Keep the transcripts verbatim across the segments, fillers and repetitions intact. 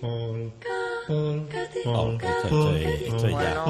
Oh, esto, esto, esto es ya.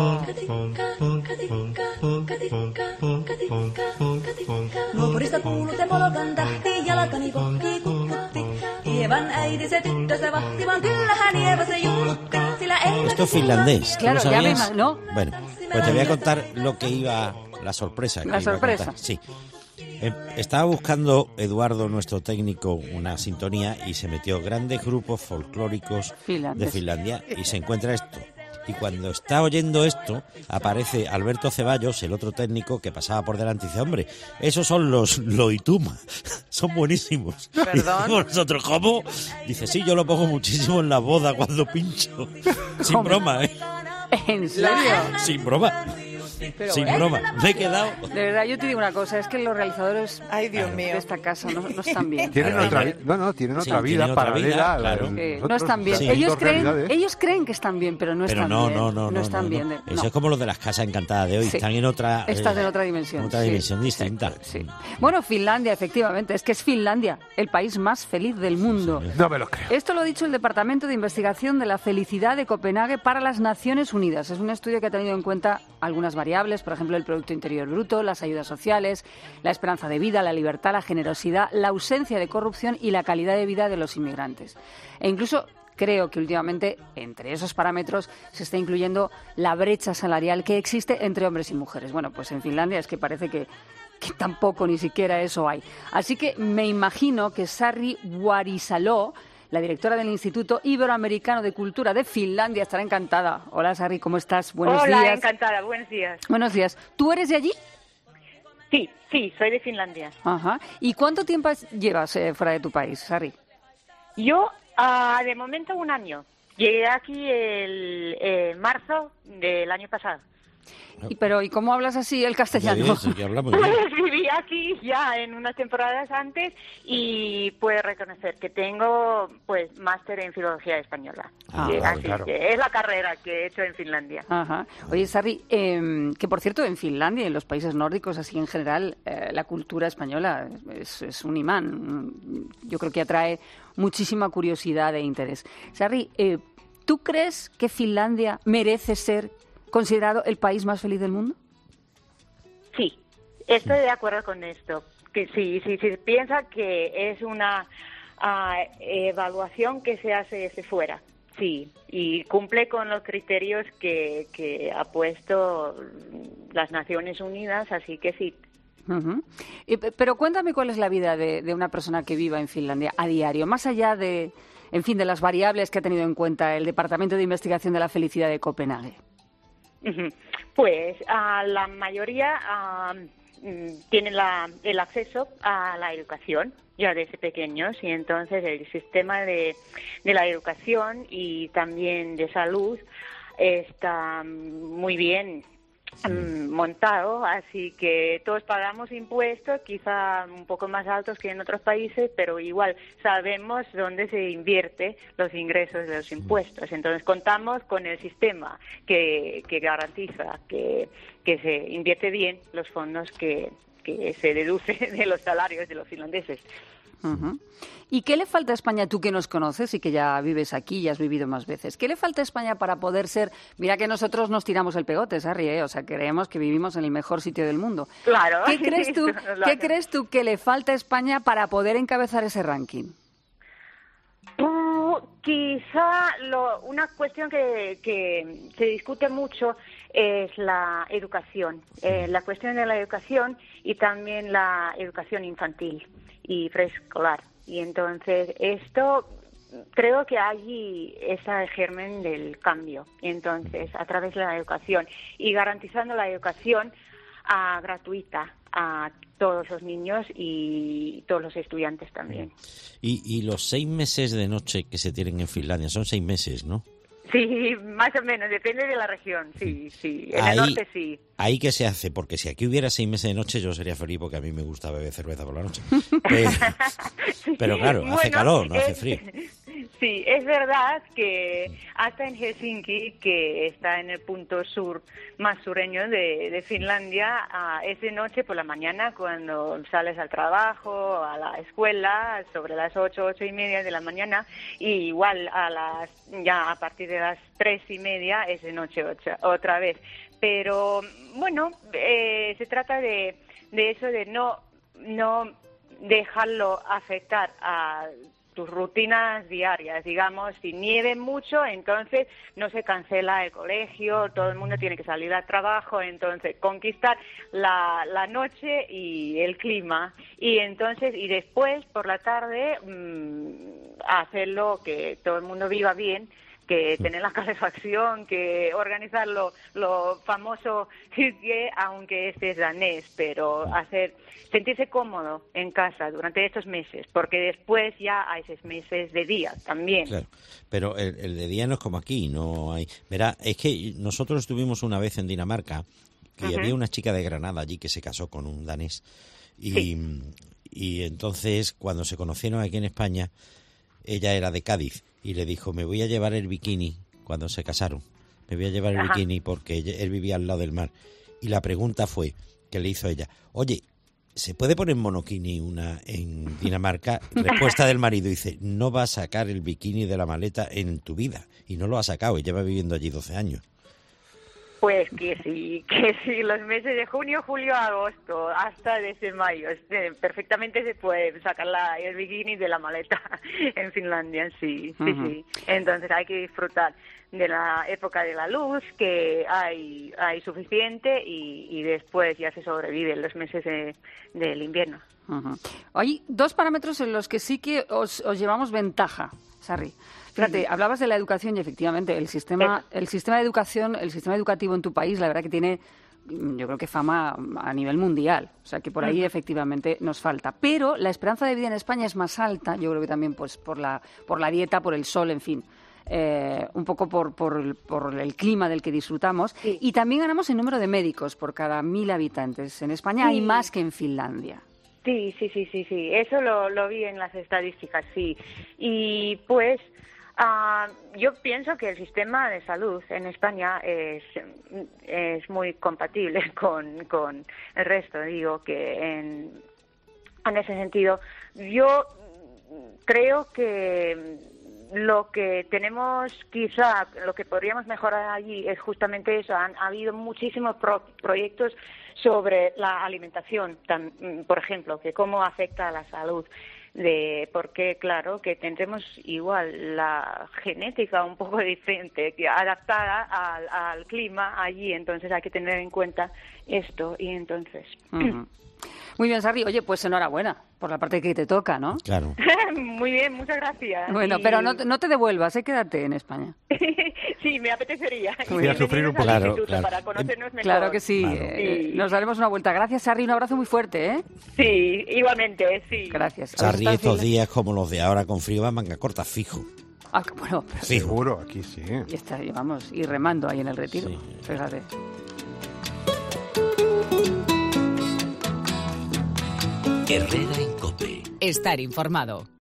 Nuoporista kuulute molkan tahti, jalkani kohti kukkutti. Ievan äiti se tyttö se vahti, vaan kyllähän Ieva se julkutti, sillä ei... Esto es finlandés. Claro, ¿No ya me sabías? imagino. Bueno, pues te voy a contar lo que iba... La sorpresa. Que La iba a sorpresa. contar. Sí. Eh, estaba buscando, Eduardo, nuestro técnico, una sintonía y se metió grandes grupos folclóricos Finlandes. de Finlandia y se encuentra esto. Y cuando está oyendo esto, aparece Alberto Ceballos, el otro técnico que pasaba por delante y dice, hombre, esos son los Loituma, son buenísimos. ¿Perdón? Y decimos nosotros, ¿cómo? Dice, sí, yo lo pongo muchísimo en la boda cuando pincho. Sin ¿Cómo? broma, ¿eh? ¿En serio? Sin broma. Pero Sin bueno, broma. Me he quedado... de verdad, yo te digo una cosa, es que los realizadores Ay, Dios de mío. esta casa no, no están bien. Tienen Claro, otra hay- vida, no, no, tienen Sí, otra vida tienen otra paralela. vida, a la de claro. Eh, no nosotros, están bien. Sí. Ellos distintas creen, realidades. ellos creen que están bien, pero no Pero están no, bien. no, no, no, están no, bien. no. de- Eso no. es como lo de las casas encantadas de hoy. Sí. Están en otra... Estás eh, en otra dimensión. otra sí. dimensión distinta. Sí. Bueno, Finlandia, efectivamente. Es que es Finlandia, el país más feliz del mundo. No me lo creo. Esto lo ha dicho el Departamento de Investigación de la Felicidad de Copenhague para las Naciones Unidas. Es un estudio que ha tenido en cuenta algunas variables, por ejemplo, el Producto Interior Bruto, las ayudas sociales, la esperanza de vida, la libertad, la generosidad, la ausencia de corrupción y la calidad de vida de los inmigrantes. E incluso creo que últimamente entre esos parámetros se está incluyendo la brecha salarial que existe entre hombres y mujeres. Bueno, pues en Finlandia es que parece que, que tampoco ni siquiera eso hay. Así que me imagino que Sarri Vuorisaló, la directora del Instituto Iberoamericano de Cultura de Finlandia, estará encantada. Hola, Sarri, ¿cómo estás? Buenos Hola, días. encantada, buenos días. Buenos días. ¿Tú eres de allí? Sí, sí, soy de Finlandia. Ajá. ¿Y cuánto tiempo es- llevas eh, fuera de tu país, Sarri? Yo, ah, de momento, un año. Llegué aquí el eh, marzo del año pasado. Y, pero, ¿y cómo hablas así el Ya castellano? ves, que habla muy bien. Pues viví aquí ya en unas temporadas antes y puedo reconocer que tengo pues máster en filología española. Ah, Eh, claro, así claro. que es la carrera que he hecho en Finlandia. Ajá. Oye, Sarri, eh, que por cierto, en Finlandia y en los países nórdicos, así en general, eh, la cultura española es, es un imán. Yo creo que atrae muchísima curiosidad e interés. Sarri, eh, ¿tú crees que Finlandia merece ser considerado el país más feliz del mundo? Sí, estoy de acuerdo con esto. Que sí, sí, sí, piensa que es una ah, evaluación que se hace desde fuera. Sí, y cumple con los criterios que, que ha puesto las Naciones Unidas, así que sí. Ujú. Y pe- pero cuéntame cuál es la vida de, de una persona que viva en Finlandia a diario, más allá de, en fin, de las variables que ha tenido en cuenta el Departamento de Investigación de la Felicidad de Copenhague. Ujú. Pues ah, la mayoría ah, mm, tienen la, el acceso a la educación ya desde pequeños y entonces el sistema de, de la educación y también de salud está muy bien mm, montado, así que todos pagamos impuestos, quizá un poco más altos que en otros países, pero igual sabemos dónde se invierte los ingresos de los impuestos. Entonces contamos con el sistema que, que garantiza que, que se invierte bien los fondos que, que se deduce de los salarios de los finlandeses. Ujú. ¿Y qué le falta a España, tú que nos conoces y que ya vives aquí y has vivido más veces? ¿Qué le falta a España para poder ser... Mira que nosotros nos tiramos el pegote, Sarri, ¿eh? O sea, creemos que vivimos en el mejor sitio del mundo. Claro. ¿Qué crees tú, Lo ¿qué hacemos. crees tú que le falta a España para poder encabezar ese ranking? Uh, quizá lo, una cuestión que, que se discute mucho es la educación, eh, la cuestión de la educación y también la educación infantil y preescolar. Y entonces esto creo que allí está el germen del cambio. Y entonces a través de la educación y garantizando la educación ah, gratuita a todos los niños y todos los estudiantes también. Y, y los seis meses de noche que se tienen en Finlandia, son seis meses, ¿no? Sí, más o menos, depende de la región, sí, sí. En Ahí- el norte sí. ¿Ahí qué se hace? Porque si aquí hubiera seis meses de noche yo sería feliz porque a mí me gusta beber cerveza por la noche. Pero, pero claro, hace Bueno, calor, no hace es- frío. Sí, es verdad que hasta en Helsinki, que está en el punto sur, más sureño de, de Finlandia, uh, es de noche por la mañana cuando sales al trabajo, a la escuela, sobre las ocho, ocho y media de la mañana, y igual a las ya a partir de las tres y media es de noche ocho, otra vez. Pero bueno, eh, se trata de, de eso de no no dejarlo afectar a tus rutinas diarias, digamos, si nieve mucho, entonces no se cancela el colegio, todo el mundo tiene que salir al trabajo, entonces conquistar la, la noche y el clima, y entonces, y después por la tarde mmm, hacerlo que todo el mundo viva bien, que tener la calefacción, que organizar lo, lo famoso hygge, aunque este es danés, pero hacer sentirse cómodo en casa durante estos meses, porque después ya hay seis meses de día también. Claro, pero el, el de día no es como aquí, no hay. Verá, es que nosotros estuvimos una vez en Dinamarca, que uh-huh. había una chica de Granada allí que se casó con un danés, y, sí. y entonces cuando se conocieron aquí en España, ella era de Cádiz, y le dijo, me voy a llevar el bikini, cuando se casaron, me voy a llevar el Ajá. bikini porque él vivía al lado del mar. Y la pregunta fue, que le hizo ella, oye, ¿se puede poner monokini una en Dinamarca? Respuesta del marido, dice, no va a sacar el bikini de la maleta en tu vida. Y no lo ha sacado, y lleva viviendo allí doce años. Pues que sí, que sí, los meses de junio, julio, agosto, hasta desde mayo, este, perfectamente se puede sacar la, el bikini de la maleta en Finlandia, sí, sí, uh-huh. sí. Entonces hay que disfrutar de la época de la luz, que hay hay suficiente, y, y después ya se sobrevive los meses de, del invierno. Uh-huh. Hay dos parámetros en los que sí que os, os llevamos ventaja, Sarri. Fíjate, hablabas de la educación y efectivamente el sistema, el sistema de educación, el sistema educativo en tu país, la verdad que tiene, yo creo que fama a nivel mundial. O sea que por ahí efectivamente nos falta. Pero la esperanza de vida en España es más alta, yo creo que también pues por la, por la dieta, por el sol, en fin. Eh, un poco por, por, por el clima del que disfrutamos. Sí. Y también ganamos en número de médicos por cada mil habitantes. En España sí. hay más que en Finlandia. Sí, sí, sí, sí, sí. Eso lo, lo vi en las estadísticas, sí. Y pues Uh, yo pienso que el sistema de salud en España es, es muy compatible con, con el resto. Digo que en, en ese sentido, yo creo que lo que tenemos, quizá, lo que podríamos mejorar allí es justamente eso. Han ha habido muchísimos pro, proyectos sobre la alimentación, tan, por ejemplo, que cómo afecta a la salud. De porque claro que tendremos igual la genética un poco diferente, adaptada al, al clima allí, entonces hay que tener en cuenta esto. Y entonces uh-huh. Muy bien, Sarri. Oye, pues enhorabuena por la parte que te toca, ¿no? Claro. Muy bien, muchas gracias. Bueno, y... pero no, no te devuelvas, ¿eh? Quédate en España. Sí, me apetecería. Voy a sufrir un poco. Claro, claro. Para conocernos mejor. Claro que sí. Claro. Eh, sí. Nos daremos una vuelta. Gracias, Sarri. Un abrazo muy fuerte, ¿eh? Sí, igualmente, sí. Gracias. Sarri, estos días como los de ahora con frío van manga corta, fijo. Ah, bueno, pero fijo. Seguro, aquí sí. Y está, vamos, y remando ahí en el Retiro. Sí. Fíjate. Herrera en COPE. Estar informado.